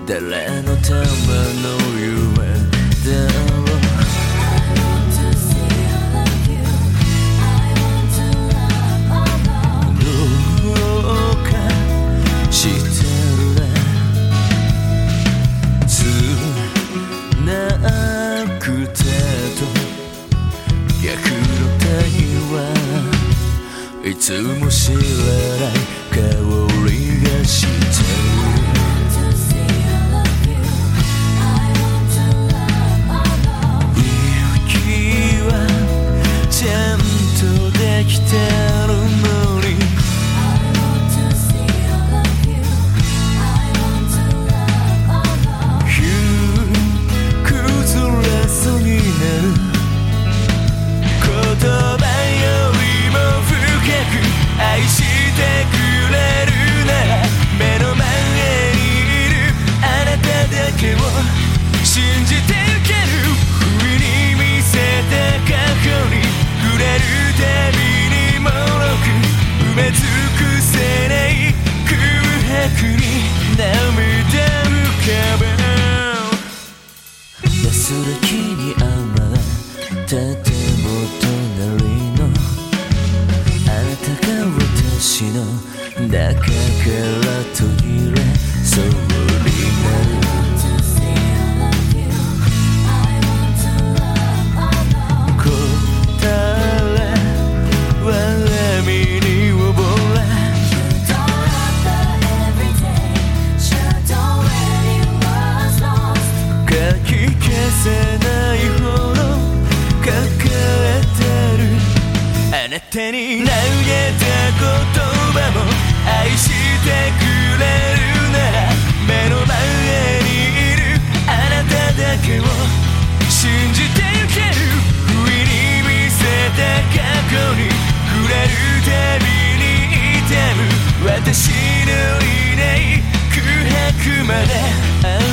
誰のための夢だろう。どうかしてるね。つなくてと逆の手はいつも知らない香りがしてる。来てるのに崩れそうになる。言葉よりも深く愛してくれるなら、目の前にいるあなただけを信じてゆける。不意に見せた過去に触れるたび埋め尽くせない空白に涙浮かべ、安らきにあまたても隣のあなたが私の中から途切れそうになる。せないほど抱えてる。あなたに投げた言葉も愛してくれるなら、目の前にいるあなただけを信じてゆける。不意に見せた過去に触れるたびに痛む私のいない空白まで